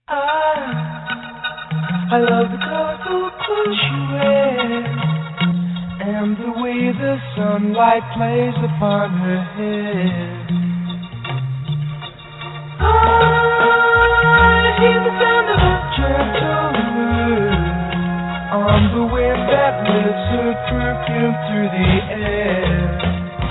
I love the colorful clothes you wear and the way the sunlight plays upon her hair. I hear the sound of a gentle word on the wind that lifts her perfume through the air.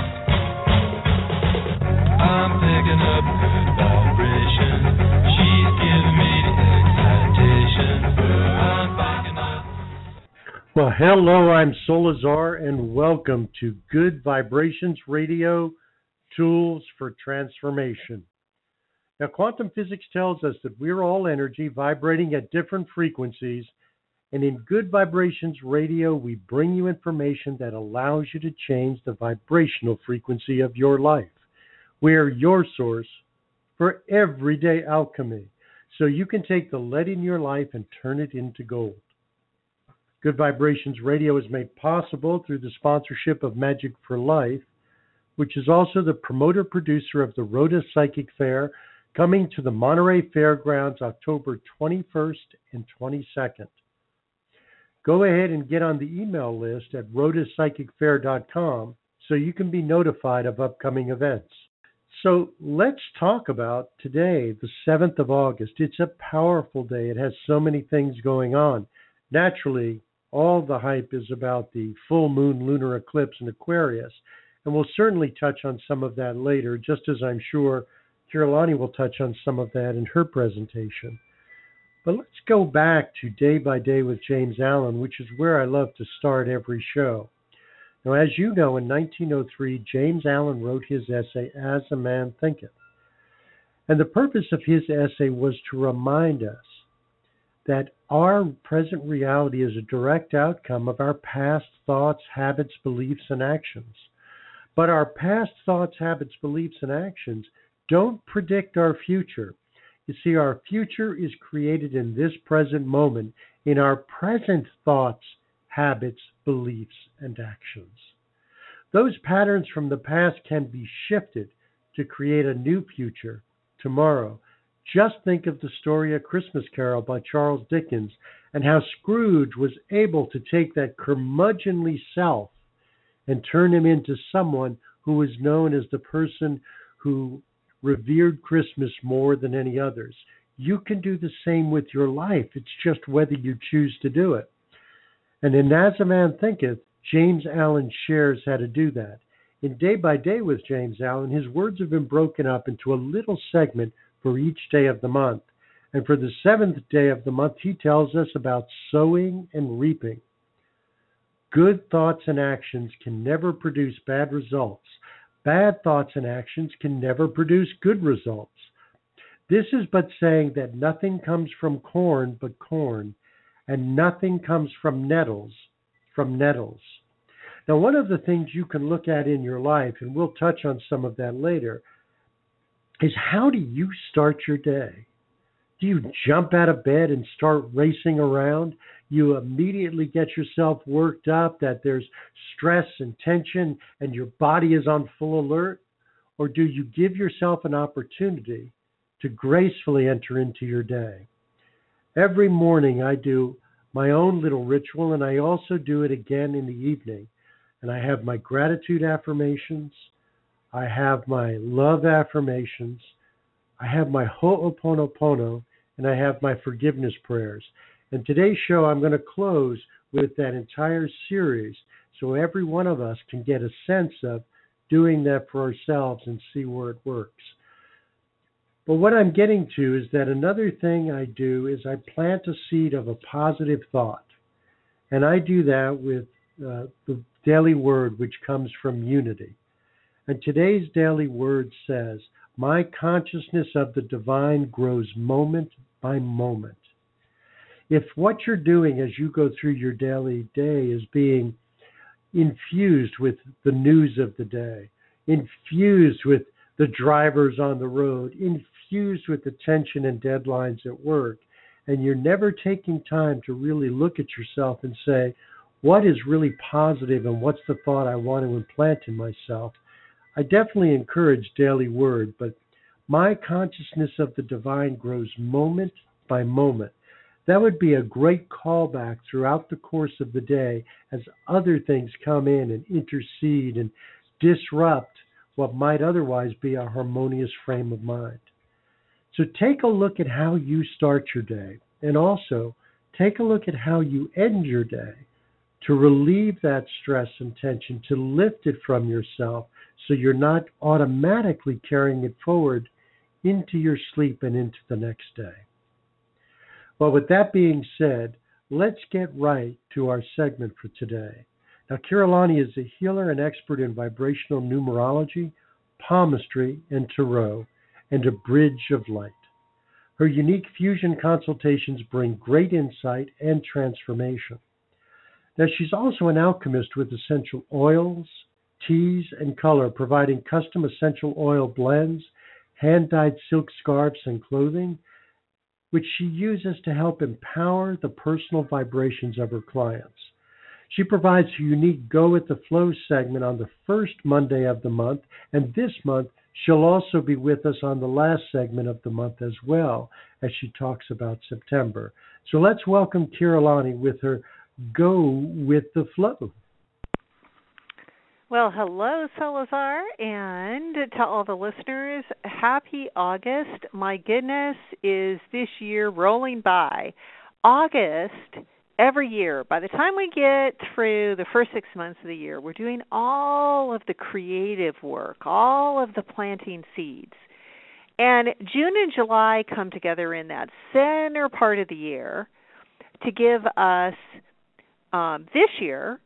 I'm picking up good vibration. She's giving me excitation. I'm picking up. Well, hello, I'm Solazar, and welcome to Good Vibrations Radio, Tools for Transformation. Now, quantum physics tells us that we're all energy vibrating at different frequencies, and in Good Vibrations Radio, we bring you information that allows you to change the vibrational frequency of your life. We're your source for everyday alchemy, so you can take the lead in your life and turn it into gold. Good Vibrations Radio is made possible through the sponsorship of Magic for Life, which is also the promoter-producer of the Rhoda Psychic Fair, coming to the Monterey Fairgrounds October 21st and 22nd. Go ahead and get on the email list at rhodaspsychicfair.com so you can be notified of upcoming events. So let's talk about today, the 7th of August. It's a powerful day. It has so many things going on. Naturally, all the hype is about the full moon lunar eclipse in Aquarius, and we'll certainly touch on some of that later, just as I'm sure Kirillani will touch on some of that in her presentation. But let's go back to Day by Day with James Allen, which is where I love to start every show. Now, as you know, in 1903, James Allen wrote his essay, As a Man Thinketh. And the purpose of his essay was to remind us that our present reality is a direct outcome of our past thoughts, habits, beliefs, and actions. But our past thoughts, habits, beliefs, and actions don't predict our future. You see, our future is created in this present moment, in our present thoughts, habits, beliefs, and actions. Those patterns from the past can be shifted to create a new future tomorrow. Just think of the story A Christmas Carol by Charles Dickens and how Scrooge was able to take that curmudgeonly self and turn him into someone who was known as the person who revered Christmas more than any others. You can do the same with your life. It's just whether you choose to do it. And in As a Man Thinketh, James Allen shares how to do that. In Day by Day with James Allen, his words have been broken up into a little segment for each day of the month. And for the 7th day of the month, he tells us about sowing and reaping. Good thoughts and actions can never produce bad results. Bad thoughts and actions can never produce good results. This is but saying that nothing comes from corn but corn, and nothing comes from nettles. Now, one of the things you can look at in your life, and we'll touch on some of that later, is how do you start your day? Do you jump out of bed and start racing around? You immediately get yourself worked up that there's stress and tension and your body is on full alert? Or do you give yourself an opportunity to gracefully enter into your day? Every morning I do my own little ritual, and I also do it again in the evening. And I have my gratitude affirmations. I have my love affirmations. I have my Ho'oponopono, and I have my forgiveness prayers. And today's show, I'm going to close with that entire series so every one of us can get a sense of doing that for ourselves and see where it works. But what I'm getting to is that another thing I do is I plant a seed of a positive thought. And I do that with the daily word, which comes from Unity. And today's daily word says, my consciousness of the divine grows moment by moment. If what you're doing as you go through your daily day is being infused with the news of the day, infused with the drivers on the road, infused with the tension and deadlines at work, and you're never taking time to really look at yourself and say, what is really positive and what's the thought I want to implant in myself? I definitely encourage daily word, but my consciousness of the divine grows moment by moment. That would be a great callback throughout the course of the day as other things come in and intercede and disrupt what might otherwise be a harmonious frame of mind. So take a look at how you start your day, and also take a look at how you end your day to relieve that stress and tension, to lift it from yourself so you're not automatically carrying it forward into your sleep and into the next day. Well, with that being said, let's get right to our segment for today. Now, Kiralani is a healer and expert in vibrational numerology, palmistry, and tarot, and a bridge of light. Her unique fusion consultations bring great insight and transformation. Now, she's also an alchemist with essential oils, teas, and color, providing custom essential oil blends, hand-dyed silk scarves, and clothing, which she uses to help empower the personal vibrations of her clients. She provides a unique Go with the Flow segment on the first Monday of the month, and this month she'll also be with us on the last segment of the month as well, as she talks about September. So let's welcome Kiralani with her Go with the Flow. Well, hello, Salazar, and to all the listeners, happy August. My goodness, is this year rolling by. August, every year, by the time we get through the first 6 months of the year, we're doing all of the creative work, all of the planting seeds. And June and July come together in that center part of the year to give us, this year,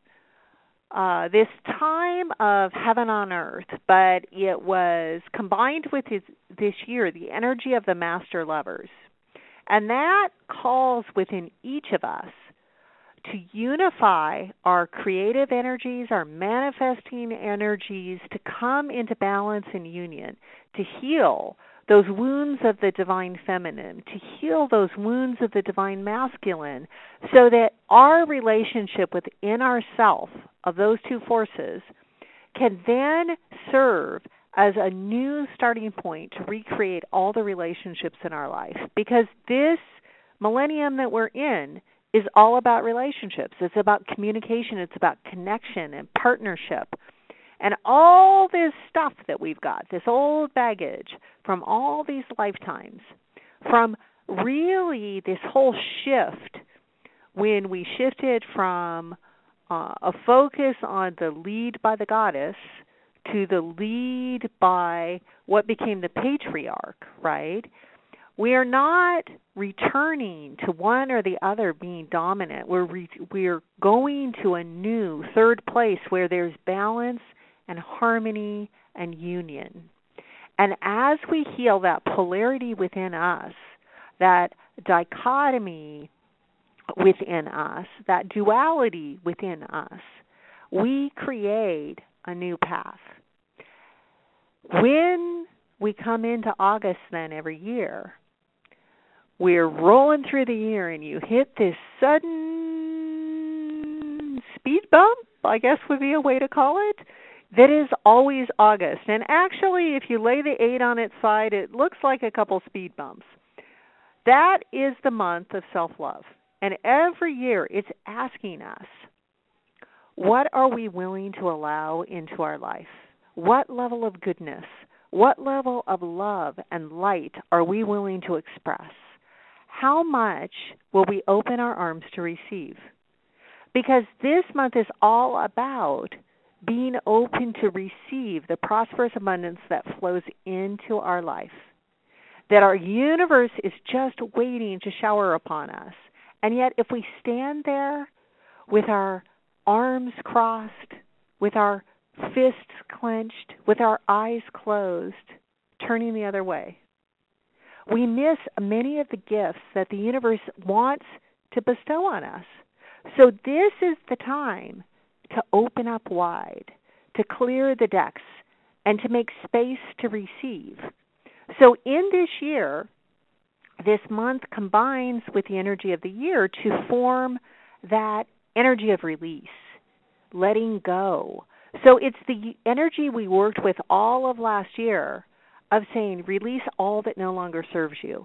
this time of heaven on earth, but it was combined with this year the energy of the master lovers. And that calls within each of us to unify our creative energies, our manifesting energies, to come into balance and union, to heal those wounds of the divine feminine, to heal those wounds of the divine masculine, so that our relationship within ourself of those two forces can then serve as a new starting point to recreate all the relationships in our life. Because this millennium that we're in is all about relationships. It's about communication. It's about connection and partnership. And all this stuff that we've got, this old baggage from all these lifetimes, from really this whole shift when we shifted from a focus on the lead by the goddess to the lead by what became the patriarch, right? We are not returning to one or the other being dominant. We're going to a new third place where there's balance and harmony and union. And as we heal that polarity within us, that dichotomy within us, that duality within us, we create a new path. When we come into August then every year, we're rolling through the year and you hit this sudden speed bump, I guess would be a way to call it, that is always August. And actually, if you lay the 8 on its side, it looks like a couple speed bumps. That is the month of self-love. And every year it's asking us, what are we willing to allow into our life? What level of goodness, what level of love and light are we willing to express? How much will we open our arms to receive? Because this month is all about being open to receive the prosperous abundance that flows into our life. That our universe is just waiting to shower upon us. And yet if we stand there with our arms crossed, with our fists clenched, with our eyes closed, turning the other way, we miss many of the gifts that the universe wants to bestow on us. So this is the time to open up wide, to clear the decks, and to make space to receive. So in this year, this month combines with the energy of the year to form that energy of release, letting go. So it's the energy we worked with all of last year of saying, release all that no longer serves you.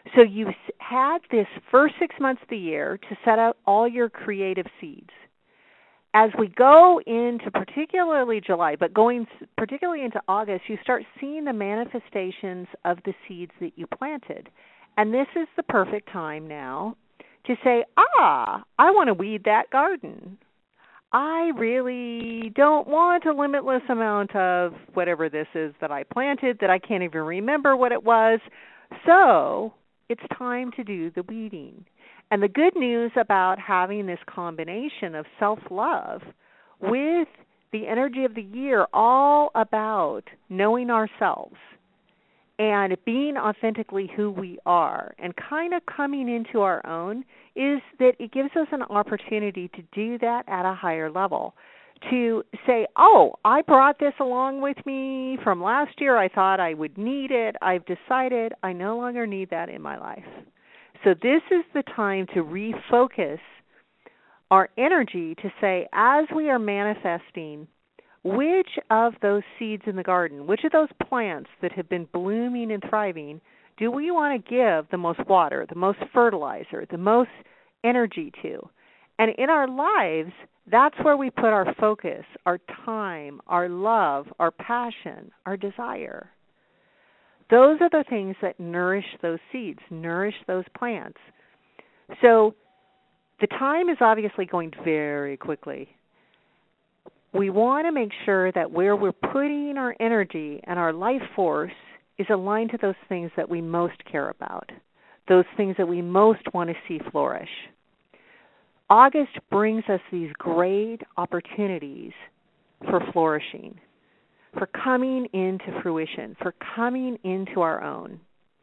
So you had this first 6 months of the year to set out all your creative seeds. As we go into particularly July, but going particularly into August, you start seeing the manifestations of the seeds that you planted. And this is the perfect time now to say, I want to weed that garden. I really don't want a limitless amount of whatever this is that I planted that I can't even remember what it was. So it's time to do the weeding. And the good news about having this combination of self-love with the energy of the year, all about knowing ourselves and being authentically who we are and kind of coming into our own, is that it gives us an opportunity to do that at a higher level. To say, I brought this along with me from last year. I thought I would need it. I've decided I no longer need that in my life. So this is the time to refocus our energy to say, as we are manifesting, which of those seeds in the garden, which of those plants that have been blooming and thriving, do we want to give the most water, the most fertilizer, the most energy to? And in our lives, that's where we put our focus, our time, our love, our passion, our desire. Those are the things that nourish those seeds, nourish those plants. So the time is obviously going very quickly. We want to make sure that where we're putting our energy and our life force is aligned to those things that we most care about, those things that we most want to see flourish. August brings us these great opportunities for flourishing, for coming into fruition, for coming into our own.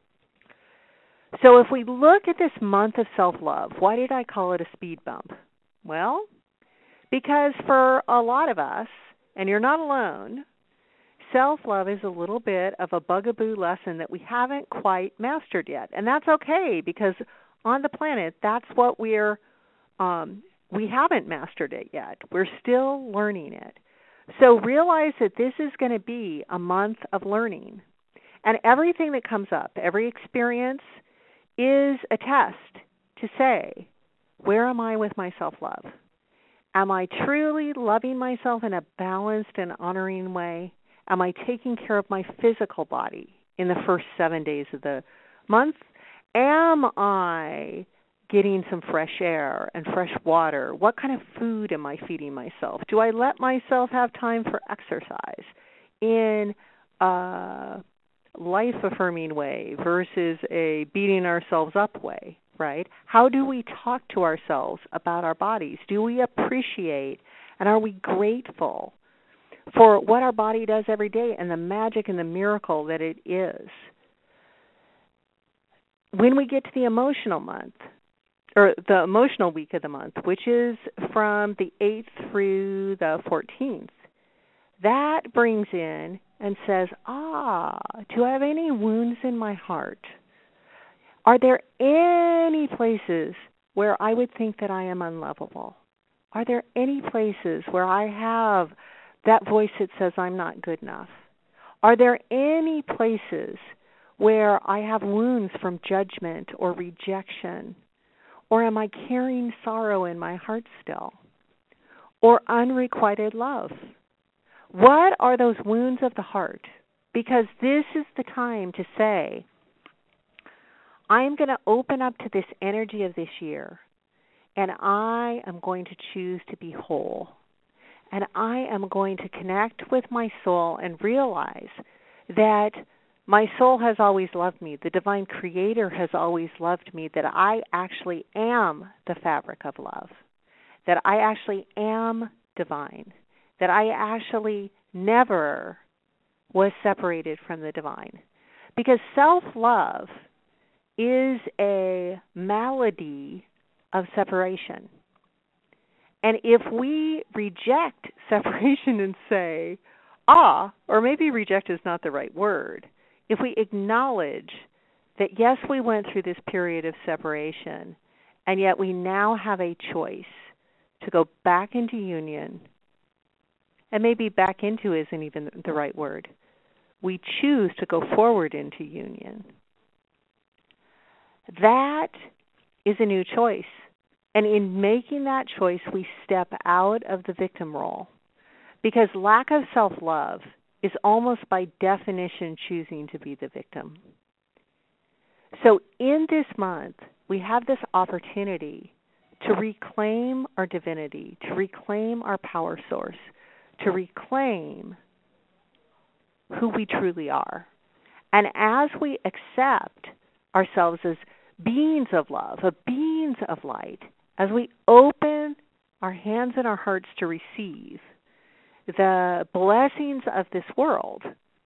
So if we look at this month of self-love, why did I call it a speed bump? Well, because for a lot of us, and you're not alone, self-love is a little bit of a bugaboo lesson that we haven't quite mastered yet. And that's okay, because on the planet, that's what we haven't mastered it yet. We're still learning it. So realize that this is going to be a month of learning. And everything that comes up, every experience, is a test to say, where am I with my self-love? Am I truly loving myself in a balanced and honoring way? Am I taking care of my physical body in the first 7 days of the month? Am I getting some fresh air and fresh water? What kind of food am I feeding myself? Do I let myself have time for exercise in a life-affirming way versus a beating ourselves up way, right? How do we talk to ourselves about our bodies? Do we appreciate and are we grateful for what our body does every day and the magic and the miracle that it is? When we get to the emotional month, or the emotional week of the month, which is from the 8th through the 14th, that brings in and says, do I have any wounds in my heart? Are there any places where I would think that I am unlovable? Are there any places where I have that voice that says I'm not good enough? Are there any places where I have wounds from judgment or rejection? Or am I carrying sorrow in my heart still? Or unrequited love? What are those wounds of the heart? Because this is the time to say, I'm going to open up to this energy of this year, and I am going to choose to be whole. And I am going to connect with my soul and realize that my soul has always loved me. The divine creator has always loved me, that I actually am the fabric of love, that I actually am divine, that I actually never was separated from the divine. Because self-love is a malady of separation. And if we reject separation and say, or maybe reject is not the right word, if we acknowledge that, yes, we went through this period of separation, and yet we now have a choice to go back into union, and maybe back into isn't even the right word. We choose to go forward into union. That is a new choice. And in making that choice, we step out of the victim role. Because lack of self-love is almost by definition choosing to be the victim. So in this month, we have this opportunity to reclaim our divinity, to reclaim our power source, to reclaim who we truly are. And as we accept ourselves as beings of love, beings of light, as we open our hands and our hearts to receive the blessings of this world,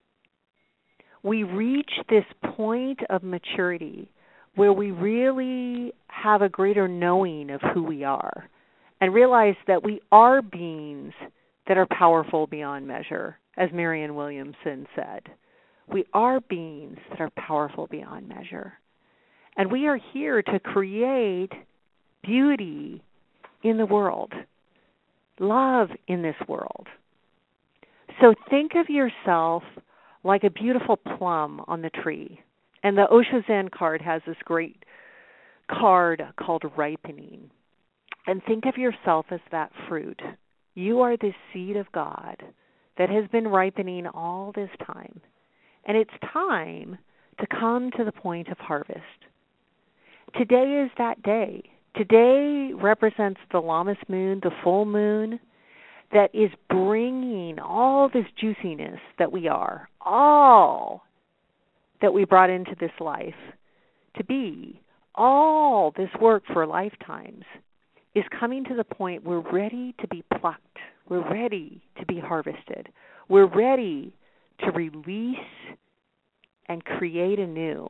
we reach this point of maturity where we really have a greater knowing of who we are and realize that we are beings that are powerful beyond measure, as Marianne Williamson said. We are beings that are powerful beyond measure. And we are here to create beauty in the world, love in this world. So think of yourself like a beautiful plum on the tree. And the Osho Zen card has this great card called ripening. And think of yourself as that fruit. You are the seed of God that has been ripening all this time. And it's time to come to the point of harvest. Today is that day. Today represents the Lammas moon, the full moon, that is bringing all this juiciness that we are, all that we brought into this life to be, all this work for lifetimes, is coming to the point we're ready to be plucked. We're ready to be harvested. We're ready to release and create anew.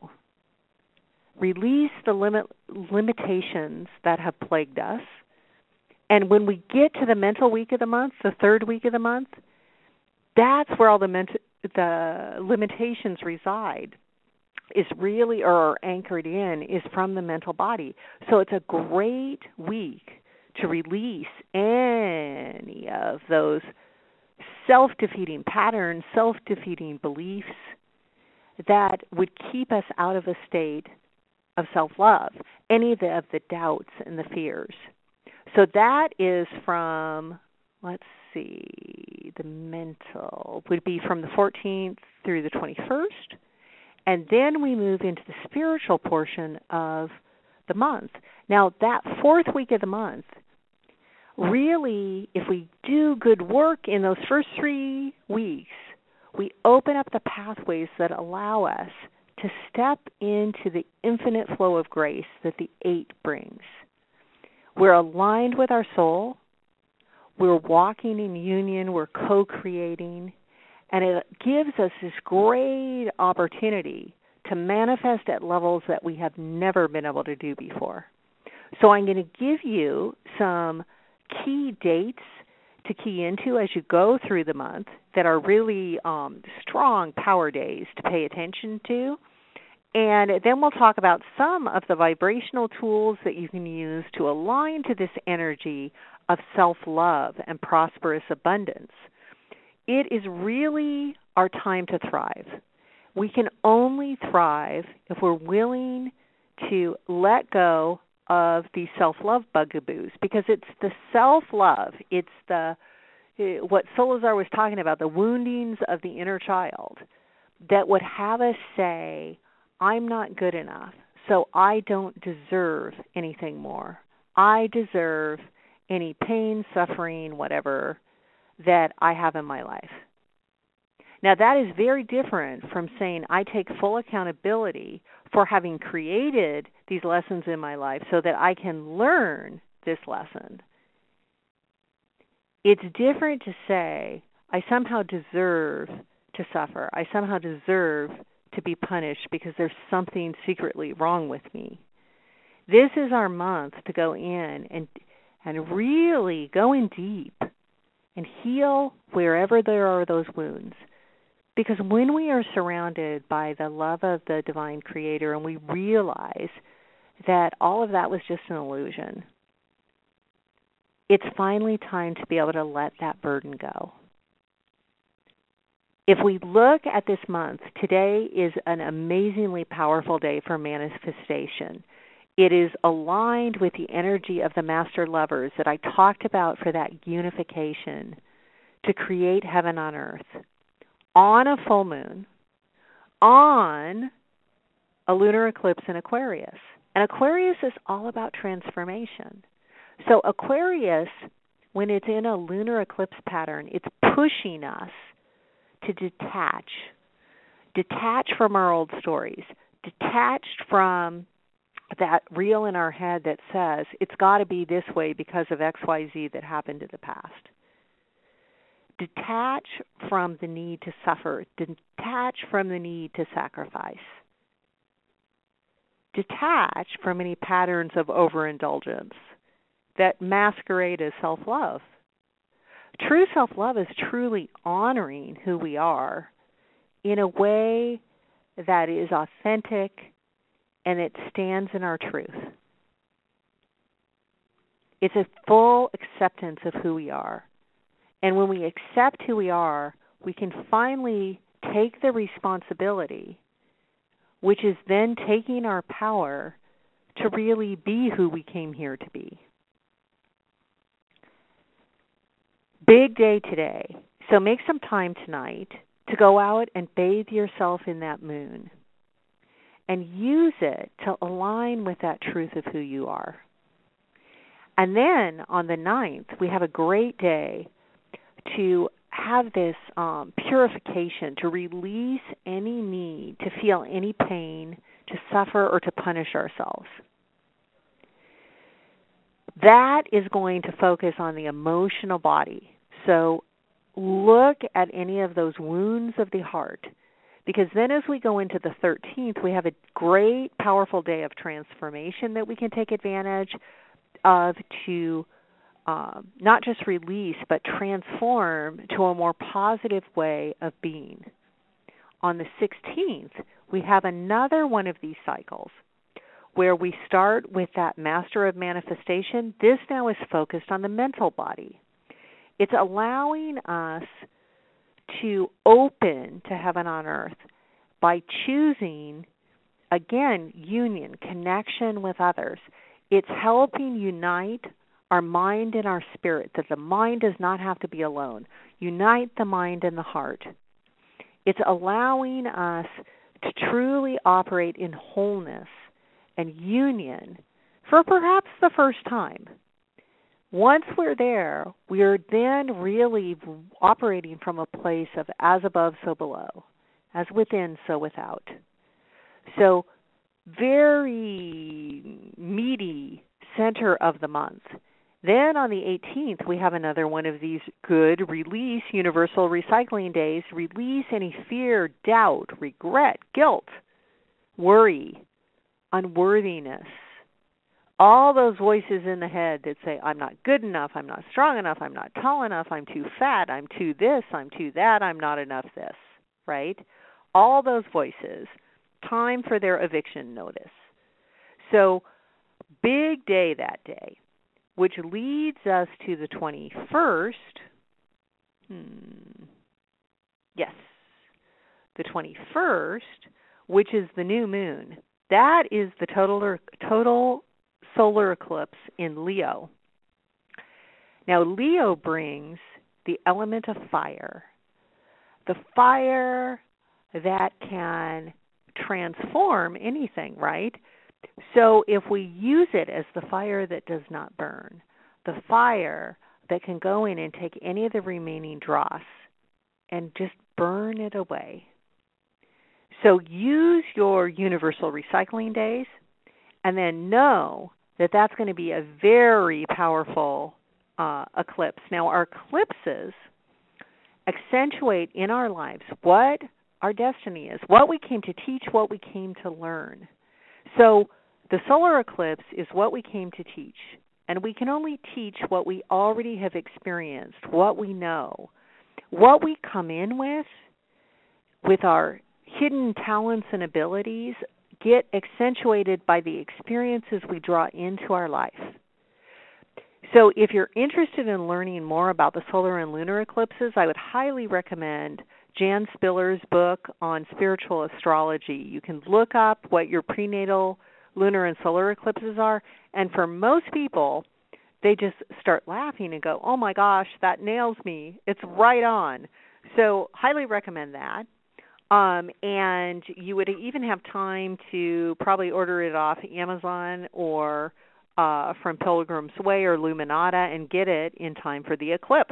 Release the limitations that have plagued us. And when we get to the mental week of the month, the third week of the month, that's where all the limitations reside, is really, or are anchored in, is from the mental body. So it's a great week to release any of those self-defeating patterns, self-defeating beliefs that would keep us out of a state of self-love, any of the doubts and the fears. So that is from, let's see, the mental would be from the 14th through the 21st. And then we move into the spiritual portion of the month. Now, that fourth week of the month, really, if we do good work in those first 3 weeks, we open up the pathways that allow us to step into the infinite flow of grace that the 8 brings. We're aligned with our soul. We're walking in union. We're co-creating. And it gives us this great opportunity to manifest at levels that we have never been able to do before. So I'm going to give you some key dates to key into as you go through the month that are really strong power days to pay attention to. And then we'll talk about some of the vibrational tools that you can use to align to this energy of self-love and prosperous abundance. It is really our time to thrive. We can only thrive if we're willing to let go of these self-love bugaboos, because it's the self-love, it's what Solazar was talking about, the woundings of the inner child, that would have us say, I'm not good enough, so I don't deserve anything more. I deserve any pain, suffering, whatever that I have in my life. Now, that is very different from saying I take full accountability for having created these lessons in my life so that I can learn this lesson. It's different to say I somehow deserve to suffer. I somehow deserve to be punished because there's something secretly wrong with me. This is our month to go in and really go in deep and heal wherever there are those wounds. Because when we are surrounded by the love of the divine creator and we realize that all of that was just an illusion, it's finally time to be able to let that burden go. If we look at this month, today is an amazingly powerful day for manifestation. It is aligned with the energy of the master lovers that I talked about for that unification to create heaven on earth on a full moon, on a lunar eclipse in Aquarius. And Aquarius is all about transformation. So Aquarius, when it's in a lunar eclipse pattern, it's pushing us to detach from our old stories, detached from that reel in our head that says it's got to be this way because of XYZ that happened in the past. Detach from the need to suffer. Detach from the need to sacrifice. Detach from any patterns of overindulgence that masquerade as self-love. True self-love is truly honoring who we are in a way that is authentic and it stands in our truth. It's a full acceptance of who we are. And when we accept who we are, we can finally take the responsibility, which is then taking our power to really be who we came here to be. Big day today. So make some time tonight to go out and bathe yourself in that moon and use it to align with that truth of who you are. And then on the 9th, we have a great day to have this purification, to release any need to feel any pain, to suffer, or to punish ourselves. That is going to focus on the emotional body. So look at any of those wounds of the heart, because then as we go into the 13th, we have a great, powerful day of transformation that we can take advantage of to not just release, but transform to a more positive way of being. On the 16th, we have another one of these cycles where we start with that master of manifestation. This now is focused on the mental body. It's allowing us to open to heaven on earth by choosing, again, union, connection with others. It's helping unite our mind and our spirit, that the mind does not have to be alone. Unite the mind and the heart. It's allowing us to truly operate in wholeness and union for perhaps the first time. Once we're there, we're then really operating from a place of as above, so below, as within, so without. So very meaty center of the month. Then on the 18th, we have another one of these good release universal recycling days. Release any fear, doubt, regret, guilt, worry, unworthiness. All those voices in the head that say, I'm not good enough, I'm not strong enough, I'm not tall enough, I'm too fat, I'm too this, I'm too that, I'm not enough this, right? All those voices, time for their eviction notice. So big day that day, which leads us to the 21st. Yes, the 21st, which is the new moon. That is the total solar eclipse in Leo. Now, Leo brings the element of fire, the fire that can transform anything, right? So if we use it as the fire that does not burn, the fire that can go in and take any of the remaining dross and just burn it away. So use your universal recycling days and then know that that's going to be a very powerful eclipse. Now, our eclipses accentuate in our lives what our destiny is, what we came to teach, what we came to learn. So the solar eclipse is what we came to teach, and we can only teach what we already have experienced, what we know. What we come in with our hidden talents and abilities, get accentuated by the experiences we draw into our life. So if you're interested in learning more about the solar and lunar eclipses, I would highly recommend Jan Spiller's book on spiritual astrology. You can look up what your prenatal lunar and solar eclipses are, and for most people, they just start laughing and go, oh my gosh, that nails me. It's right on. So highly recommend that. And you would even have time to probably order it off Amazon or from Pilgrim's Way or Luminata and get it in time for the eclipse.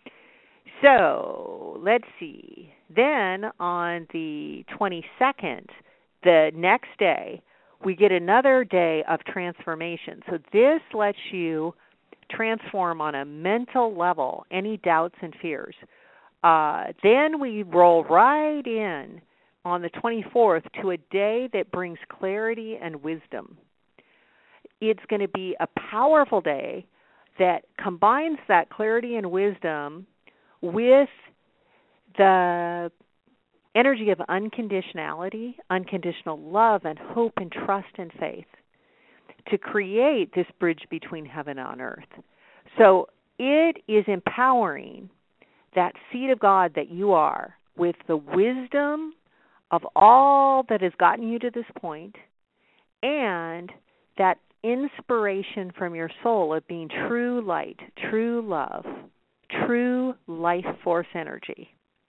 So let's see. Then on the 22nd, the next day, we get another day of transformation. So this lets you transform on a mental level any doubts and fears. Then we roll right in on the 24th to a day that brings clarity and wisdom. It's going to be a powerful day that combines that clarity and wisdom with the energy of unconditionality, unconditional love and hope and trust and faith to create this bridge between heaven and earth. So it is empowering that seed of God that you are with the wisdom of all that has gotten you to this point and that inspiration from your soul of being true light, true love, true life force energy.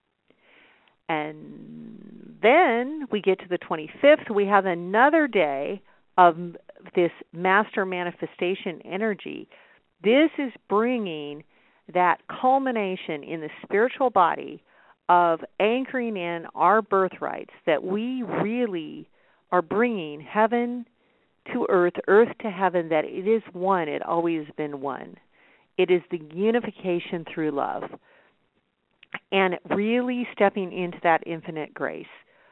And then we get to the 25th. We have another day of this master manifestation energy. This is bringing that culmination in the spiritual body of anchoring in our birthrights, that we really are bringing heaven to earth, earth to heaven, that it is one, it always been one. It is the unification through love. And really stepping into that infinite grace.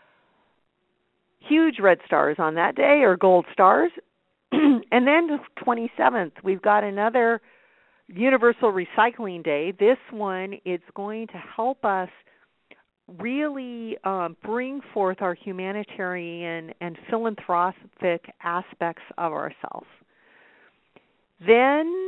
Huge red stars on that day, or gold stars. And then the 27th, we've got another Universal Recycling Day. This one, it's going to help us really bring forth our humanitarian and philanthropic aspects of ourselves. Then,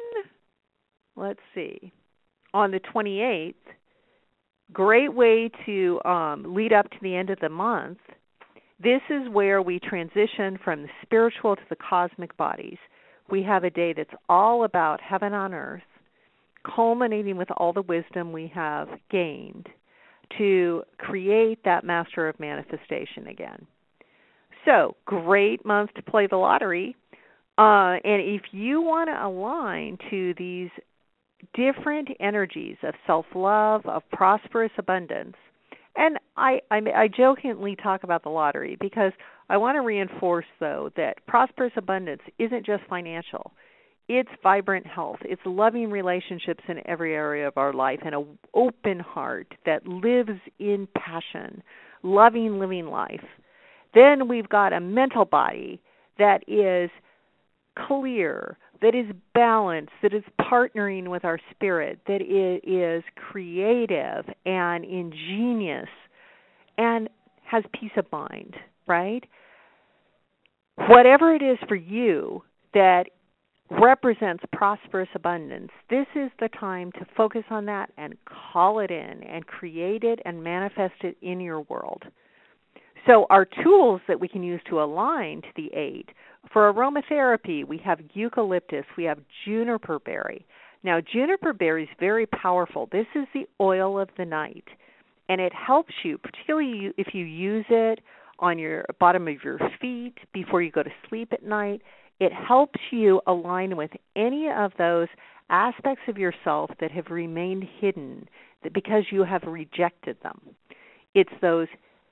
let's see, on the 28th, great way to lead up to the end of the month. This is where we transition from the spiritual to the cosmic bodies. We have a day that's all about heaven on earth, culminating with all the wisdom we have gained to create that master of manifestation again. So, great month to play the lottery. And if you want to align to these different energies of self-love, of prosperous abundance, and I jokingly talk about the lottery because I want to reinforce, though, that prosperous abundance isn't just financial. It's vibrant health. It's loving relationships in every area of our life and an open heart that lives in passion, loving living life. Then we've got a mental body that is clear, that is balanced, that is partnering with our spirit, that it is creative and ingenious and has peace of mind, right? Whatever it is for you that represents prosperous abundance, this is the time to focus on that and call it in and create it and manifest it in your world. So our tools that we can use to align to the 8, for aromatherapy, we have eucalyptus, we have juniper berry. Now, juniper berry is very powerful. This is the oil of the night, and it helps you, particularly if you use it on your bottom of your feet before you go to sleep at night. It helps you align with any of those aspects of yourself that have remained hidden because you have rejected them. It's those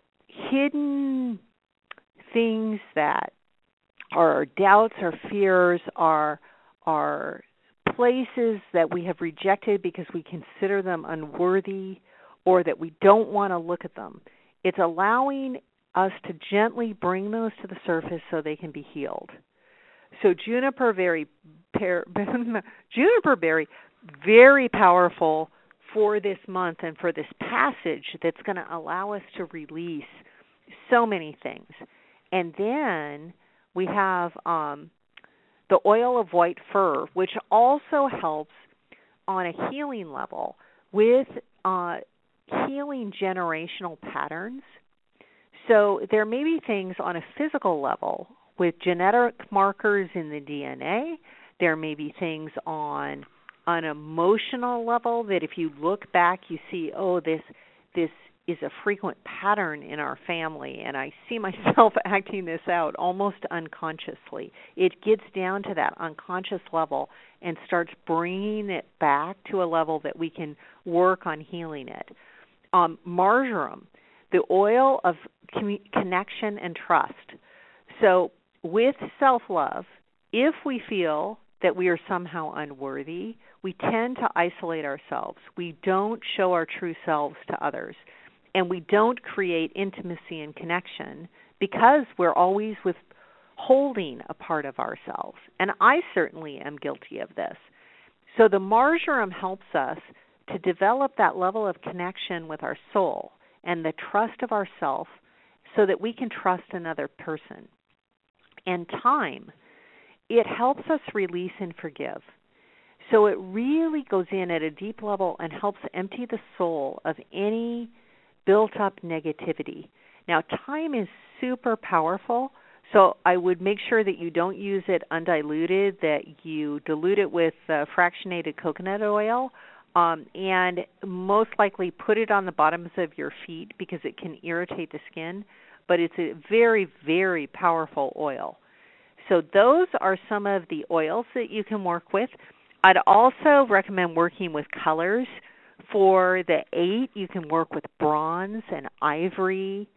hidden things that are doubts or fears, are places that we have rejected because we consider them unworthy or that we don't want to look at them. It's allowing us to gently bring those to the surface so they can be healed. So juniper berry, very powerful for this month and for this passage that's going to allow us to release so many things. And then we have the oil of white fir, which also helps on a healing level with healing generational patterns. So there may be things on a physical level with genetic markers in the DNA. There may be things on an emotional level that if you look back, you see, oh, this is a frequent pattern in our family, and I see myself acting this out almost unconsciously. It gets down to that unconscious level and starts bringing it back to a level that we can work on healing it. Marjoram, the oil of connection and trust. So with self-love, if we feel that we are somehow unworthy, we tend to isolate ourselves. We don't show our true selves to others. And we don't create intimacy and connection because we're always withholding a part of ourselves. And I certainly am guilty of this. So the marjoram helps us to develop that level of connection with our soul and the trust of ourself so that we can trust another person. And thyme, it helps us release and forgive. So it really goes in at a deep level and helps empty the soul of any built-up negativity. Now, thyme is super powerful, so I would make sure that you don't use it undiluted, that you dilute it with fractionated coconut oil, and most likely put it on the bottoms of your feet because it can irritate the skin, but it's a very, very powerful oil. So those are some of the oils that you can work with. I'd also recommend working with colors. For the 8, you can work with bronze and ivory,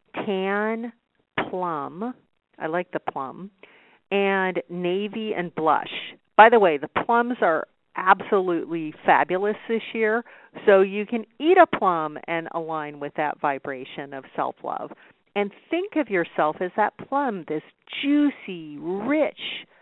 tan, plum. I like the plum. And navy and blush. By the way, the plums are absolutely fabulous this year, so you can eat a plum and align with that vibration of self-love. And think of yourself as that plum, this juicy, rich,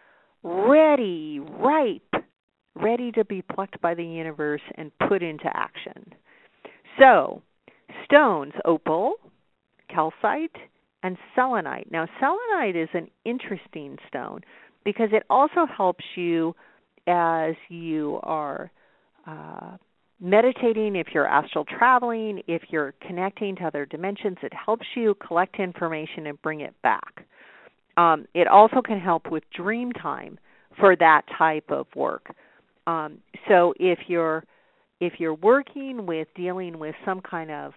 ready, ripe, ready to be plucked by the universe and put into action. So, stones, opal, calcite, and selenite. Now, selenite is an interesting stone because it also helps you as you are meditating, if you're astral traveling, if you're connecting to other dimensions. It helps you collect information and bring it back. It also can help with dream time for that type of work. So if you're working with dealing with some kind of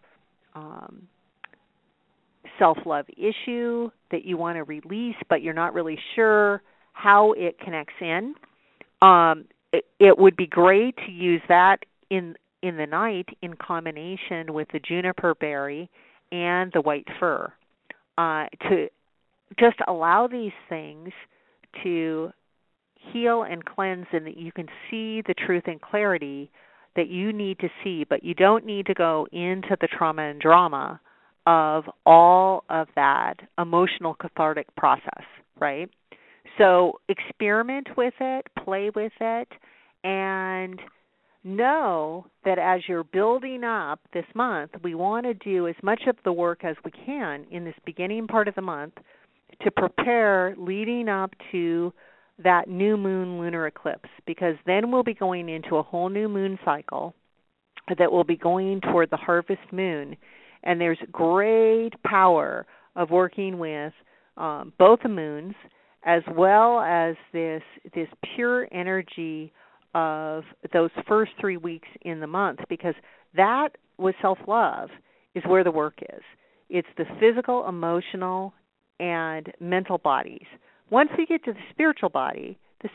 self-love issue that you want to release, but you're not really sure how it connects in, it would be great to use that in the night in combination with the juniper berry and the white fir to just allow these things to heal and cleanse, and that you can see the truth and clarity that you need to see, but you don't need to go into the trauma and drama of all of that emotional cathartic process, right? So experiment with it, play with it, and know that as you're building up this month, we want to do as much of the work as we can in this beginning part of the month to prepare leading up to that new moon lunar eclipse, because then we'll be going into a whole new moon cycle that will be going toward the harvest moon. And there's great power of working with both the moons as well as this pure energy of those first 3 weeks in the month, because that with self-love is where the work is. It's the physical, emotional, and mental bodies. Once we get to the spiritual body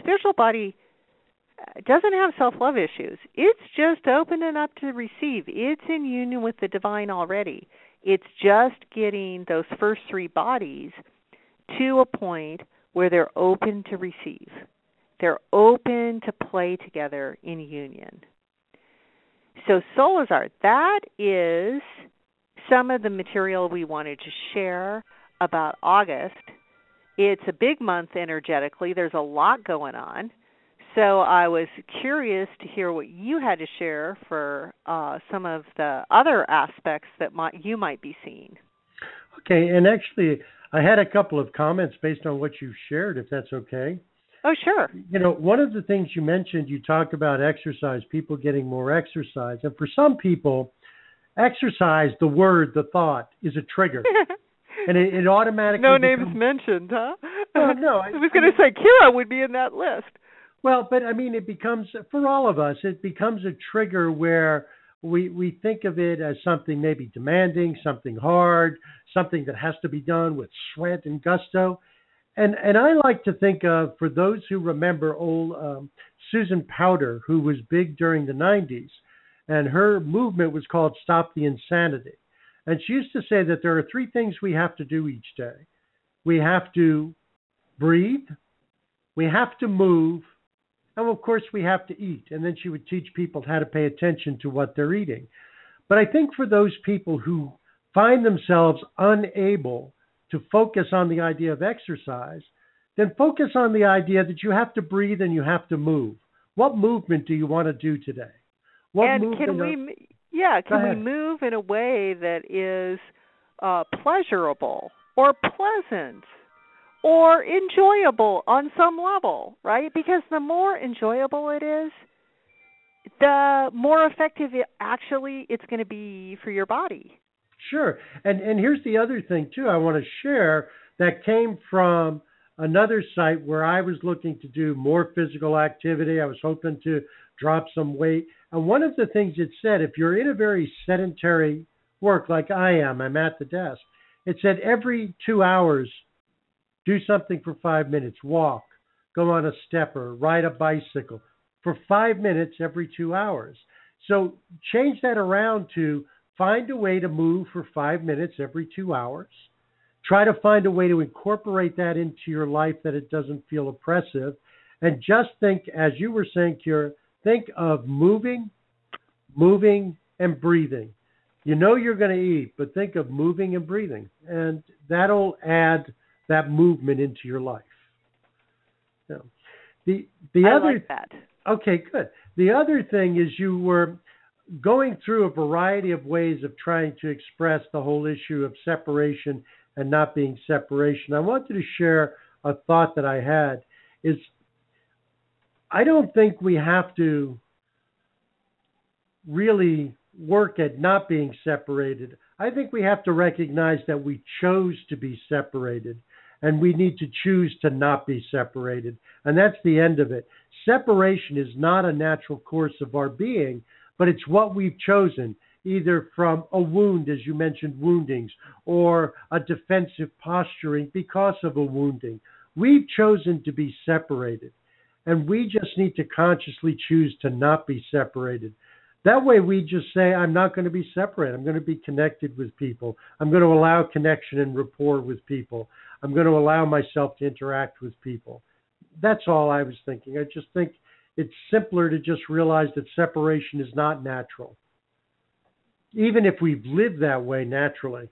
doesn't have self-love issues. It's just opening up to receive. It's in union with the divine already. It's just getting those first 3 bodies to a point where they're open to receive. They're open to play together in union. So Soulazar, that is some of the material we wanted to share about August. It's a big month energetically. There's a lot going on. So I was curious to hear what you had to share for some of the other aspects that you might be seeing. Okay, and actually I had a couple of comments based on what you shared, if that's okay. Oh, sure. You know, one of the things you mentioned, you talked about exercise, people getting more exercise. And for some people, exercise, the word, the thought, is a trigger. And it automatically no names mentioned, huh? Well, no. I was going to say Kira would be in that list. Well, but I mean, it becomes, for all of us, it becomes a trigger where we think of it as something maybe demanding, something hard, something that has to be done with sweat and gusto. And I like to think of, for those who remember old Susan Powder, who was big during the 90s, and her movement was called Stop the Insanity. And she used to say that there are three things we have to do each day. We have to breathe, we have to move, and of course we have to eat. And then she would teach people how to pay attention to what they're eating. But I think for those people who find themselves unable to focus on the idea of exercise, then focus on the idea that you have to breathe and you have to move. What movement do you want to do today? And can we move in a way that is pleasurable or pleasant or enjoyable on some level, right? Because the more enjoyable it is, the more effective it's going to be for your body. Sure. And here's the other thing, too, I want to share that came from another site where I was looking to do more physical activity. I was hoping to drop some weight. And one of the things it said, if you're in a very sedentary work like I am, I'm at the desk, it said every 2 hours, do something for 5 minutes, walk, go on a stepper, ride a bicycle for 5 minutes every 2 hours. So change that around to find a way to move for 5 minutes every 2 hours. Try to find a way to incorporate that into your life that it doesn't feel oppressive. And just think, as you were saying, Kira, think of moving, and breathing. You know you're going to eat, but think of moving and breathing. And that'll add that movement into your life. So, I like that. Okay, good. The other thing is you were going through a variety of ways of trying to express the whole issue of separation and not being separation. I wanted to share a thought that I had is I don't think we have to really work at not being separated. I think we have to recognize that we chose to be separated and we need to choose to not be separated. And that's the end of it. Separation is not a natural course of our being, but it's what we've chosen, either from a wound, as you mentioned, woundings, or a defensive posturing because of a wounding. We've chosen to be separated, and we just need to consciously choose to not be separated. That way we just say, I'm not going to be separated. I'm going to be connected with people. I'm going to allow connection and rapport with people. I'm going to allow myself to interact with people. That's all I was thinking. I just think it's simpler to just realize that separation is not natural, even if we've lived that way naturally.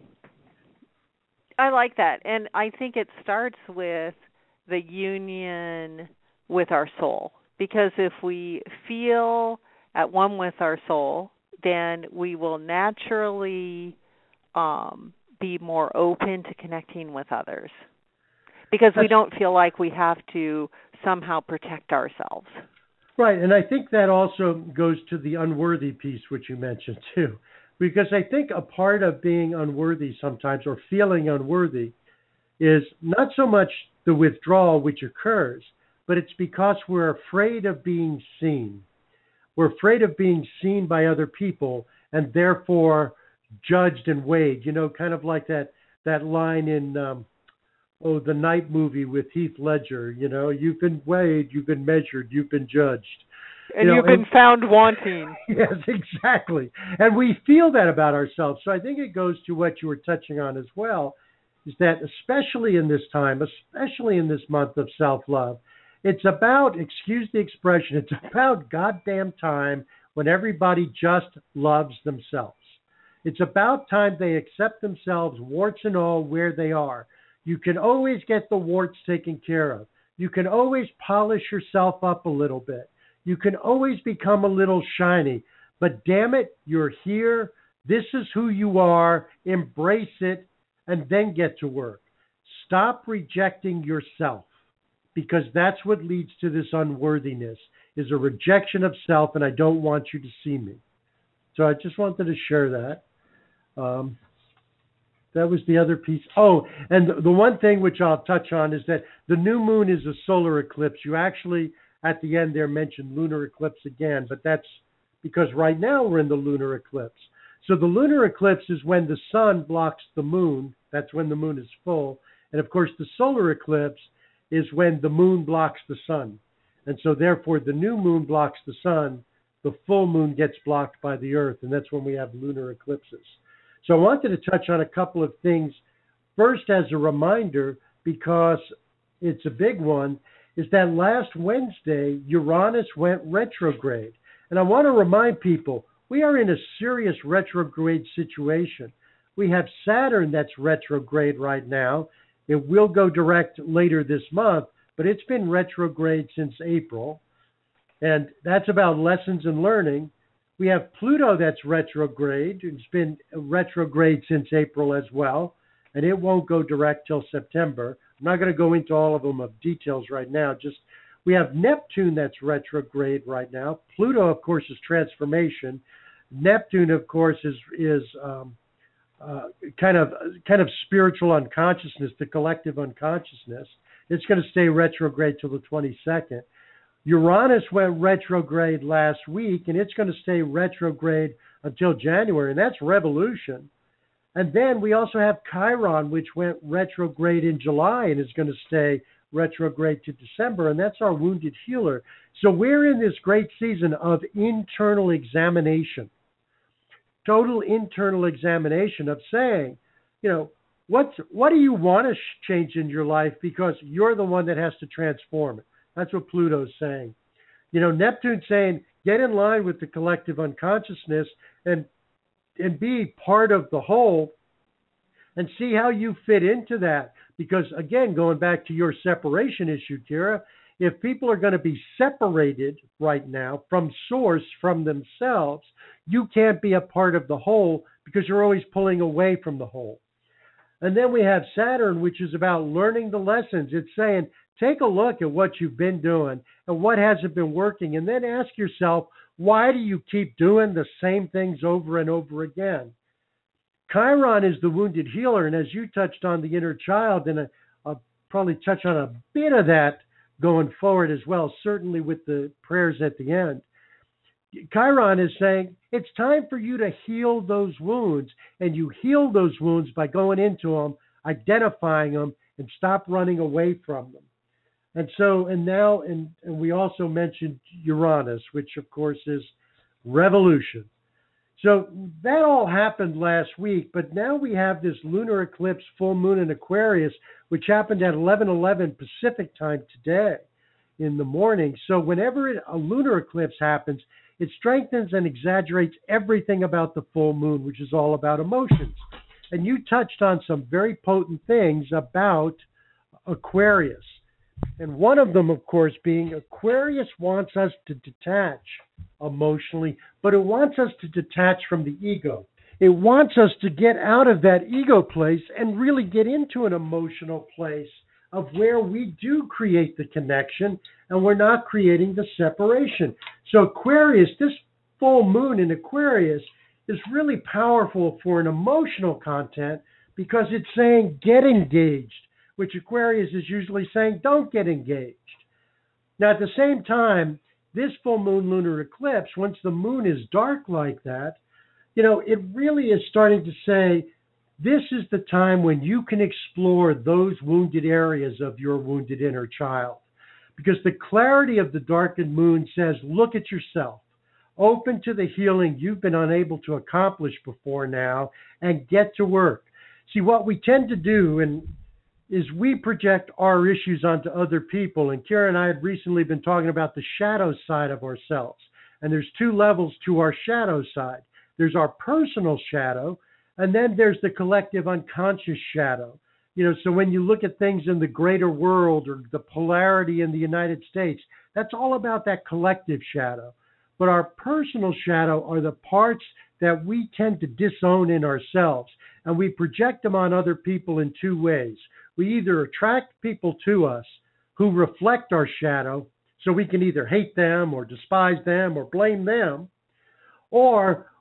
I like that. And I think it starts with the union with our soul. Because if we feel at one with our soul, then we will naturally be more open to connecting with others. Because we don't feel like we have to somehow protect ourselves. Right, and I think that also goes to the unworthy piece, which you mentioned too. Because I think a part of being unworthy sometimes, or feeling unworthy, is not so much the withdrawal which occurs, but it's because we're afraid of being seen. We're afraid of being seen by other people and therefore judged and weighed. You know, kind of like that line in the Night movie with Heath Ledger. You know, you've been weighed, you've been measured, you've been judged. And you've been found wanting. Yes, exactly. And we feel that about ourselves. So I think it goes to what you were touching on as well, is that especially in this time, especially in this month of self-love, it's about, excuse the expression, it's about goddamn time when everybody just loves themselves. It's about time they accept themselves, warts and all, where they are. You can always get the warts taken care of. You can always polish yourself up a little bit. You can always become a little shiny. But damn it, you're here. This is who you are. Embrace it and then get to work. Stop rejecting yourself, because that's what leads to this unworthiness, is a rejection of self, and I don't want you to see me. So I just wanted to share that. That was the other piece. Oh, and the one thing which I'll touch on is that the new moon is a solar eclipse. You actually, at the end there, mentioned lunar eclipse again, but that's because right now we're in the lunar eclipse. So the lunar eclipse is when the sun blocks the moon. That's when the moon is full. And of course, the solar eclipse is when the moon blocks the sun. And so therefore, the new moon blocks the sun. The full moon gets blocked by the earth, and that's when we have lunar eclipses. So I wanted to touch on a couple of things. First, as a reminder, because it's a big one, is that last Wednesday, Uranus went retrograde. And I want to remind people, we are in a serious retrograde situation. We have Saturn that's retrograde right now. It will go direct later this month, but it's been retrograde since April. And that's about lessons and learning. We have Pluto that's retrograde. It's been retrograde since April as well, and it won't go direct till September. I'm not going to go into all of them of details right now. Just we have Neptune that's retrograde right now. Pluto, of course, is transformation. Neptune, of course, is kind of spiritual unconsciousness, the collective unconsciousness. It's going to stay retrograde till the 22nd. Uranus went retrograde last week, and it's going to stay retrograde until January, and that's revolution. And then we also have Chiron, which went retrograde in July and is going to stay retrograde to December, and that's our wounded healer. So we're in this great season of internal examination, total internal examination of saying, what do you want to change in your life, because you're the one that has to transform it. That's what Pluto's saying. Neptune's saying, get in line with the collective unconsciousness and be part of the whole and see how you fit into that. Because, again, going back to your separation issue, Kira, if people are going to be separated right now from source, from themselves, you can't be a part of the whole because you're always pulling away from the whole. And then we have Saturn, which is about learning the lessons. It's saying, take a look at what you've been doing and what hasn't been working, and then ask yourself, why do you keep doing the same things over and over again? Chiron is the wounded healer, and as you touched on the inner child, and I'll probably touch on a bit of that going forward as well, certainly with the prayers at the end. Chiron is saying, it's time for you to heal those wounds, and you heal those wounds by going into them, identifying them, and stop running away from them. And we also mentioned Uranus, which of course is revolution. So that all happened last week, but now we have this lunar eclipse, full moon in Aquarius, which happened at 11:11 Pacific time today in the morning. So whenever a lunar eclipse happens, it strengthens and exaggerates everything about the full moon, which is all about emotions. And you touched on some very potent things about Aquarius. And one of them, of course, being Aquarius wants us to detach emotionally, but it wants us to detach from the ego. It wants us to get out of that ego place and really get into an emotional place of where we do create the connection and we're not creating the separation. So Aquarius, this full moon in Aquarius is really powerful for an emotional content because it's saying get engaged, which Aquarius is usually saying don't get engaged. Now, at the same time, this full moon lunar eclipse, once the moon is dark like that, it really is starting to say, this is the time when you can explore those wounded areas of your wounded inner child. Because the clarity of the darkened moon says, look at yourself, open to the healing you've been unable to accomplish before now, and get to work. See, what we tend to do is we project our issues onto other people. And Kira and I have recently been talking about the shadow side of ourselves. And there's two levels to our shadow side. There's our personal shadow, and then there's the collective unconscious shadow. So when you look at things in the greater world or the polarity in the United States, that's all about that collective shadow. But our personal shadow are the parts that we tend to disown in ourselves, and we project them on other people in two ways. We either attract people to us who reflect our shadow, so we can either hate them or despise them or blame them, or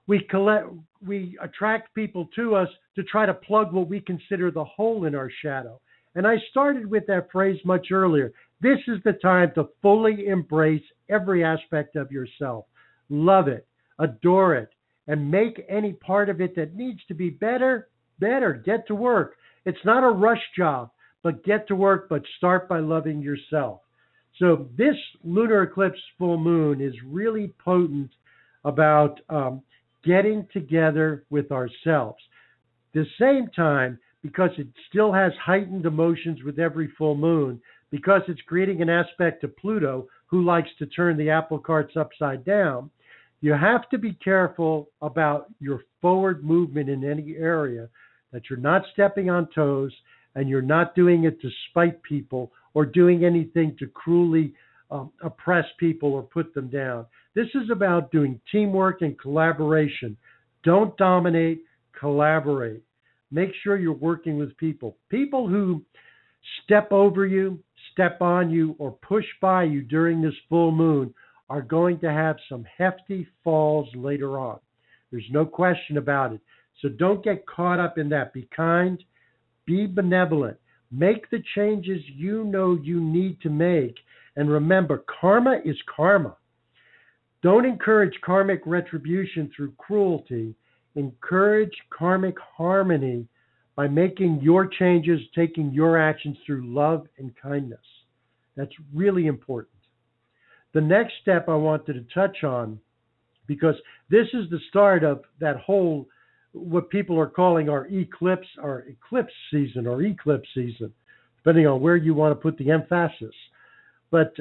we attract people to us to try to plug what we consider the hole in our shadow. And I started with that phrase much earlier. This is the time to fully embrace every aspect of yourself. Love it, adore it, and make any part of it that needs to be better. Get to work. It's not a rush job, but get to work, but start by loving yourself. So this lunar eclipse full moon is really potent about getting together with ourselves. At the same time, because it still has heightened emotions with every full moon, because it's creating an aspect to Pluto, who likes to turn the apple carts upside down, you have to be careful about your forward movement in any area, that you're not stepping on toes and you're not doing it to spite people or doing anything to cruelly oppress people or put them down. This is about doing teamwork and collaboration. Don't dominate, collaborate. Make sure you're working with people. People who step over you, step on you, or push by you during this full moon are going to have some hefty falls later on. There's no question about it. So don't get caught up in that. Be kind, be benevolent, make the changes you know you need to make. And remember, karma is karma. Don't encourage karmic retribution through cruelty. Encourage karmic harmony by making your changes, taking your actions through love and kindness. That's really important. The next step I wanted to touch on, because this is the start of that whole, what people are calling our eclipse season, depending on where you want to put the emphasis. But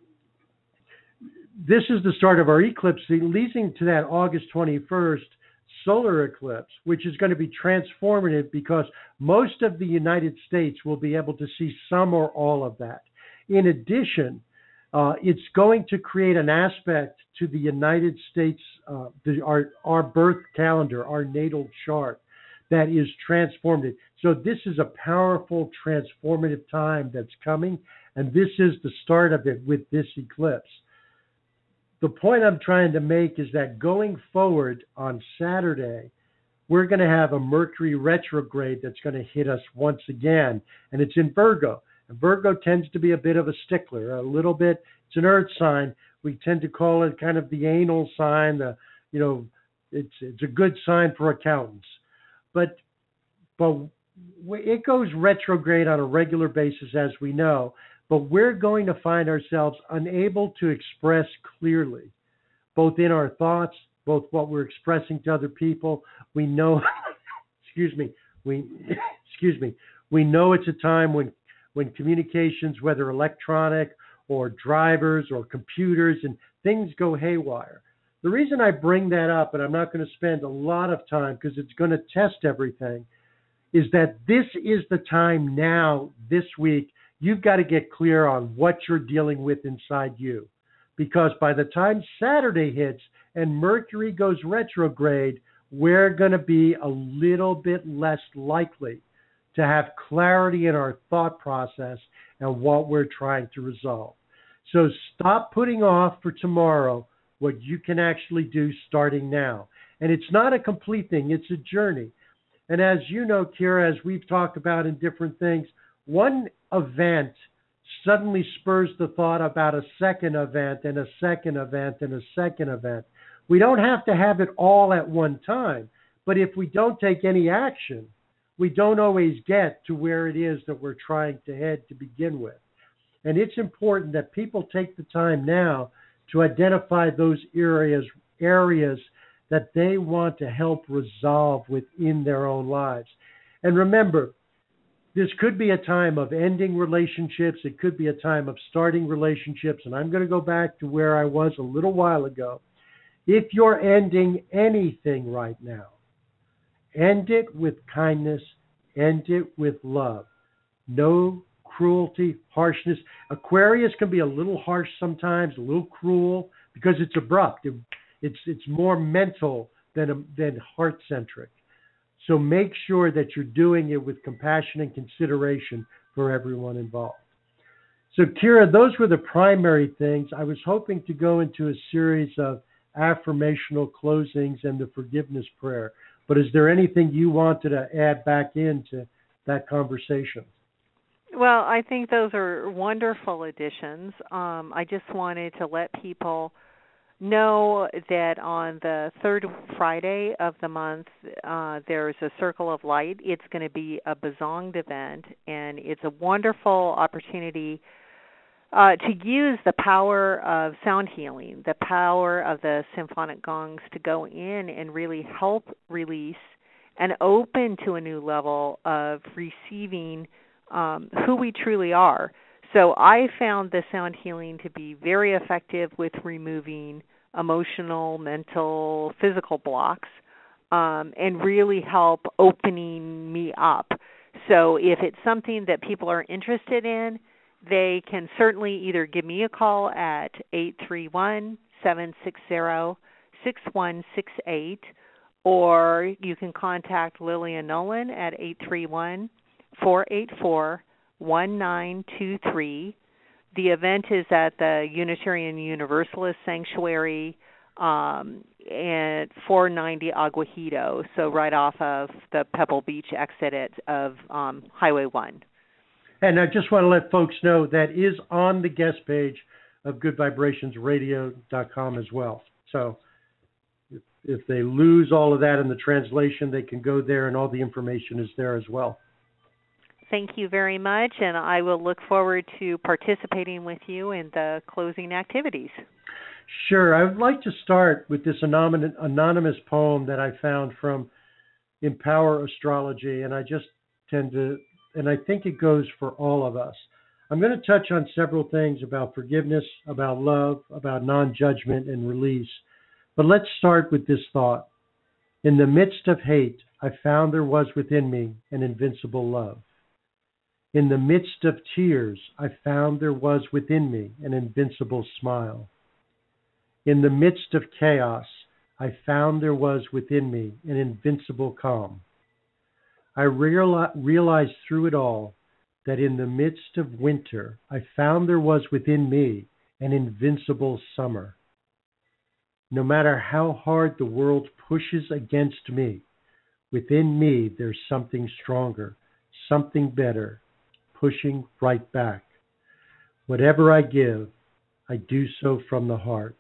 this is the start of our eclipse leading to that August 21st solar eclipse, which is going to be transformative because most of the United States will be able to see some or all of that. In addition, it's going to create an aspect to the United States, our birth calendar, our natal chart, that is transformative. So this is a powerful, transformative time that's coming, and this is the start of it with this eclipse. The point I'm trying to make is that going forward on Saturday, we're going to have a Mercury retrograde that's going to hit us once again, and it's in Virgo. And Virgo tends to be a bit of a stickler, a little bit. It's an earth sign. We tend to call it kind of the anal sign. It's a good sign for accountants. But it goes retrograde on a regular basis, as we know. But we're going to find ourselves unable to express clearly, both in our thoughts, both what we're expressing to other people. We know, we know it's a time when communications, whether electronic or drivers or computers, and things go haywire. The reason I bring that up, and I'm not going to spend a lot of time because it's going to test everything, is that this is the time now, this week, you've got to get clear on what you're dealing with inside you. Because by the time Saturday hits and Mercury goes retrograde, we're going to be a little bit less likely to have clarity in our thought process and what we're trying to resolve. So stop putting off for tomorrow what you can actually do starting now. And it's not a complete thing, it's a journey. And as you know, Kira, as we've talked about in different things, one event suddenly spurs the thought about a second event and a second event and a second event. We don't have to have it all at one time, but if we don't take any action, we don't always get to where it is that we're trying to head to begin with. And it's important that people take the time now to identify those areas that they want to help resolve within their own lives. And remember, this could be a time of ending relationships. It could be a time of starting relationships. And I'm going to go back to where I was a little while ago. If you're ending anything right now, end it with kindness, end it with love. No cruelty, harshness. Aquarius can be a little harsh sometimes, a little cruel, because it's abrupt. It's more mental than heart-centric. So make sure that you're doing it with compassion and consideration for everyone involved. So Kira, those were the primary things. I was hoping to go into a series of affirmational closings and the forgiveness prayer. But is there anything you wanted to add back into that conversation? Well, I think those are wonderful additions. I just wanted to let people know that on the third Friday of the month, there's a Circle of Light. It's going to be a Bazonged event, and it's a wonderful opportunity to use the power of sound healing, the power of the symphonic gongs to go in and really help release and open to a new level of receiving who we truly are. So I found the sound healing to be very effective with removing emotional, mental, physical blocks, and really help opening me up. So if it's something that people are interested in, they can certainly either give me a call at 831-760-6168, or you can contact Lillian Nolan at 831-484-1923. The event is at the Unitarian Universalist Sanctuary at 490 Aguajito, so right off of the Pebble Beach exit of Highway 1. And I just want to let folks know that is on the guest page of goodvibrationsradio.com as well. So if they lose all of that in the translation, they can go there and all the information is there as well. Thank you very much, and I will look forward to participating with you in the closing activities. Sure. I would like to start with this anonymous poem that I found from Empower Astrology, and I just tend to, and I think it goes for all of us. I'm going to touch on several things about forgiveness, about love, about non-judgment and release. But let's start with this thought. In the midst of hate, I found there was within me an invincible love. In the midst of tears, I found there was within me an invincible smile. In the midst of chaos, I found there was within me an invincible calm. I realized through it all that in the midst of winter, I found there was within me an invincible summer. No matter how hard the world pushes against me, within me there's something stronger, something better, pushing right back. Whatever I give, I do so from the heart.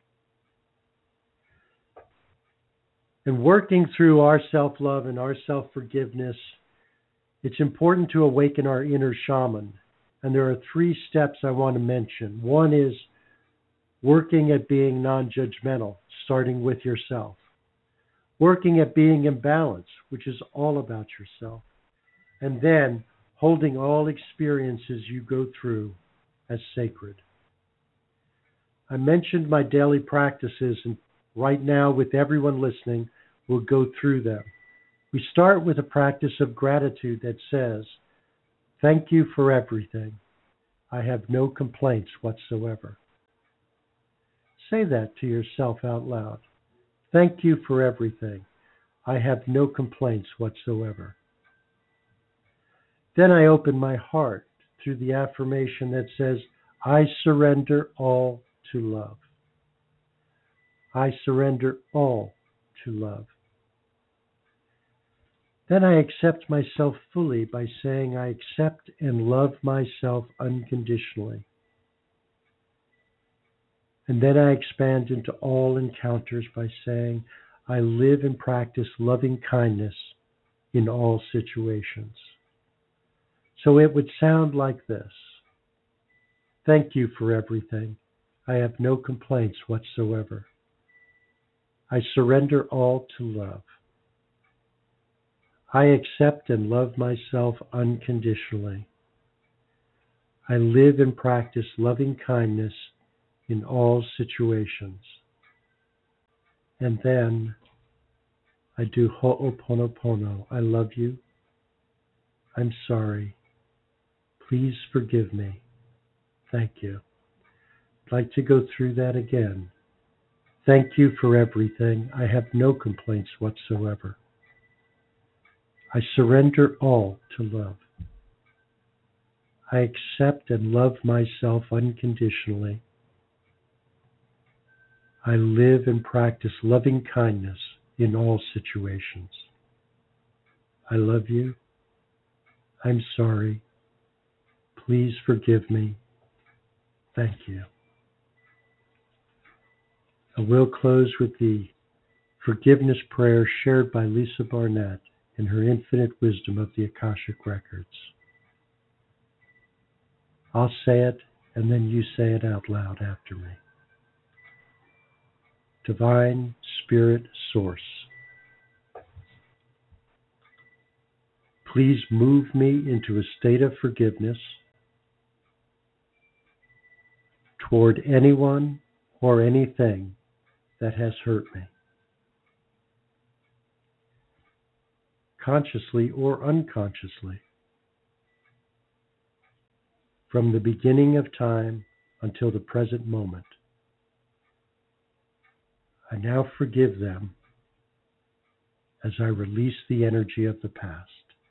And working through our self-love and our self-forgiveness, it's important to awaken our inner shaman. And there are 3 steps I want to mention. One is working at being non-judgmental, starting with yourself. Working at being in balance, which is all about yourself. And then holding all experiences you go through as sacred. I mentioned my daily practices, and right now with everyone listening, we'll go through them. We start with a practice of gratitude that says, thank you for everything. I have no complaints whatsoever. Say that to yourself out loud. Thank you for everything. I have no complaints whatsoever. Then I open my heart through the affirmation that says, I surrender all to love. I surrender all to love. Then I accept myself fully by saying I accept and love myself unconditionally. And then I expand into all encounters by saying I live and practice loving kindness in all situations. So it would sound like this. Thank you for everything. I have no complaints whatsoever. I surrender all to love. I accept and love myself unconditionally. I live and practice loving kindness in all situations. And then I do Ho'oponopono. I love you. I'm sorry. Please forgive me. Thank you. I'd like to go through that again. Thank you for everything. I have no complaints whatsoever. I surrender all to love. I accept and love myself unconditionally. I live and practice loving kindness in all situations. I love you. I'm sorry. Please forgive me. Thank you. I will close with the forgiveness prayer shared by Lisa Barnett in her infinite wisdom of the Akashic Records. I'll say it, and then you say it out loud after me. Divine Spirit Source, please move me into a state of forgiveness toward anyone or anything that has hurt me, consciously or unconsciously, from the beginning of time until the present moment. I now forgive them as I release the energy of the past.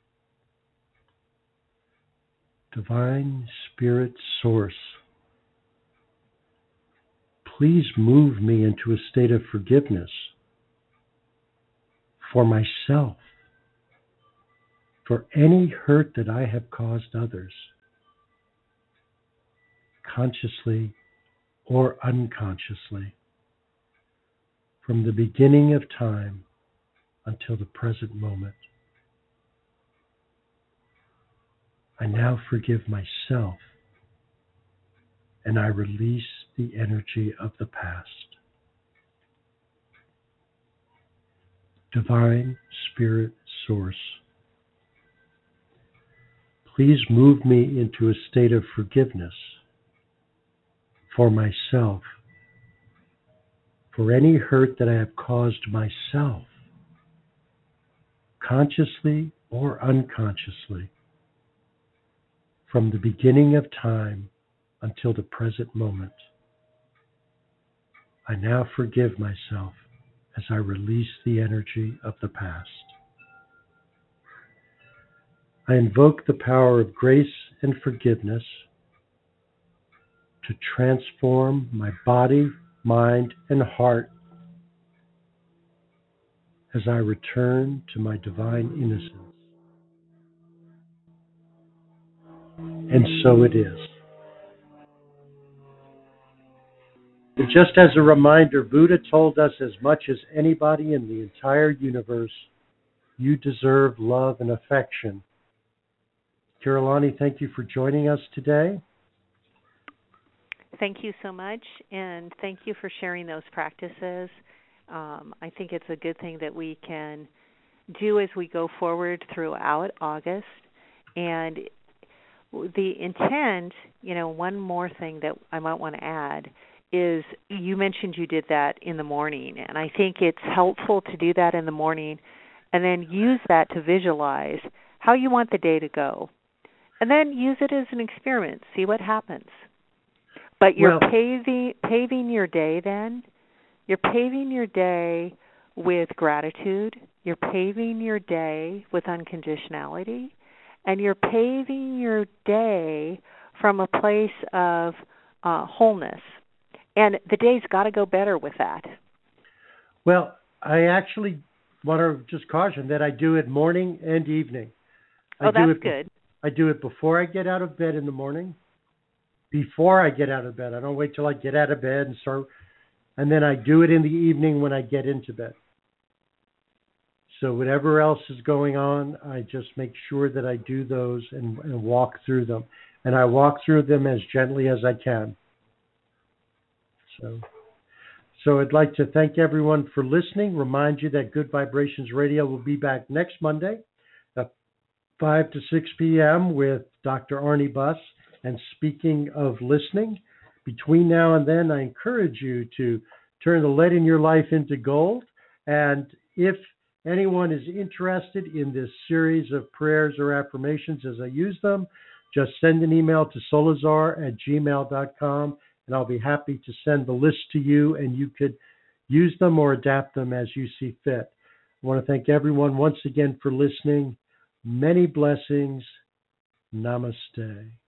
Divine Spirit Source, please move me into a state of forgiveness for myself, for any hurt that I have caused others, consciously or unconsciously, from the beginning of time until the present moment. I now forgive myself and I release the energy of the past. Divine Spirit Source, please move me into a state of forgiveness for myself, for any hurt that I have caused myself, consciously or unconsciously, from the beginning of time until the present moment. I now forgive myself as I release the energy of the past. I invoke the power of grace and forgiveness to transform my body, mind, and heart as I return to my divine innocence. And so it is. And just as a reminder, Buddha told us as much as anybody in the entire universe, you deserve love and affection. Kirillani, thank you for joining us today. Thank you so much, and thank you for sharing those practices. I think it's a good thing that we can do as we go forward throughout August. And the intent, one more thing that I might want to add is you mentioned you did that in the morning, and I think it's helpful to do that in the morning and then use that to visualize how you want the day to go. And then use it as an experiment, see what happens. But you're paving your day then. You're paving your day with gratitude. You're paving your day with unconditionality. And you're paving your day from a place of wholeness. And the day's got to go better with that. Well, I actually want to just caution that I do it morning and evening. That's good. I do it before I get out of bed in the morning. Before I get out of bed. I don't wait till I get out of bed and start. And then I do it in the evening when I get into bed. So whatever else is going on, I just make sure that I do those and walk through them. And I walk through them as gently as I can. So I'd like to thank everyone for listening. Remind you that Good Vibrations Radio will be back next Monday at 5 to 6 p.m. with Dr. Arnie Buss. And speaking of listening, between now and then, I encourage you to turn the lead in your life into gold. And if anyone is interested in this series of prayers or affirmations as I use them, just send an email to solazar@gmail.com, and I'll be happy to send the list to you, and you could use them or adapt them as you see fit. I want to thank everyone once again for listening. Many blessings. Namaste.